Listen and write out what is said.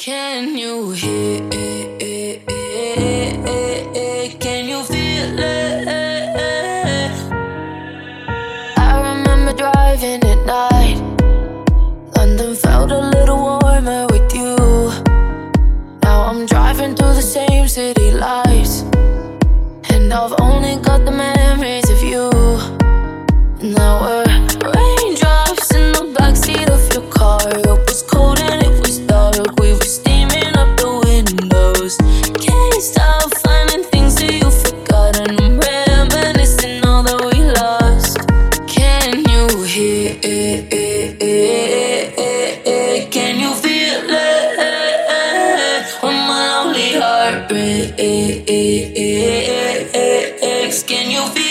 Can you hear it? Can you feel it? I remember driving at night. London felt a little warmer with you. Now I'm driving through the same city lights, and I've only got the memories of you. Now we're raindrops in the backseat of your car. It was cold and it was dark. We were steaming up the windows. Can't stop finding things that you forgot, and I'm reminiscing all that we lost. Can you hear it? Can you feel it? When my lonely heart breaks, can you feel it?